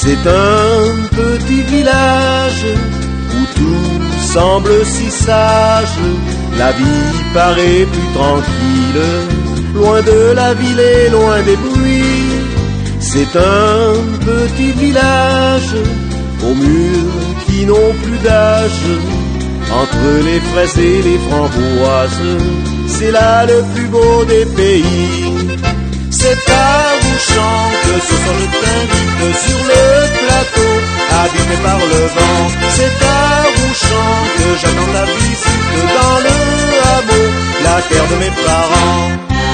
C'est un petit village où tout semble si sage. La vie paraît plus tranquille, loin de la ville et loin des bruits. C'est un petit village aux murs qui n'ont plus d'âge. Entre les fraises et les framboises, c'est là le plus beau des pays. C'est Tarouchan que ce soir je t'invite sur le plateau, habité par le vent. C'est Tarouchan que j'attends ta visite dans le hameau, la terre de mes parents.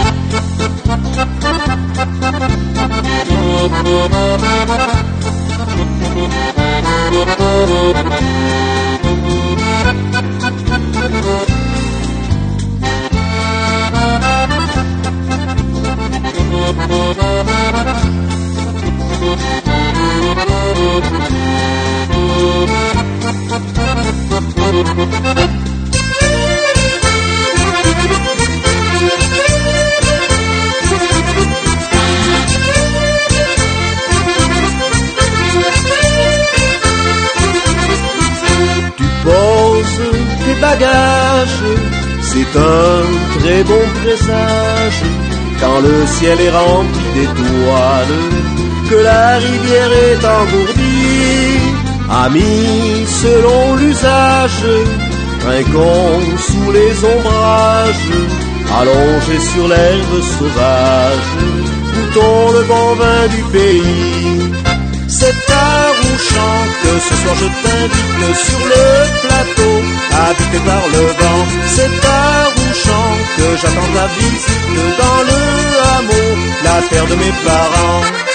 Tu poses tes bagages, c'est un très bon présage. Quand le ciel est rempli d'étoiles, que la rivière est engourdie. Amis, selon l'usage, trinquons sous les ombrages, allongés sur l'herbe sauvage, goûtons le bon vin du pays. C'est Tarouchan que ce soir je t'invite sur le plateau, habité par le vent. C'est Tarouchan que j'attends ta visite dans le hameau, la terre de mes parents.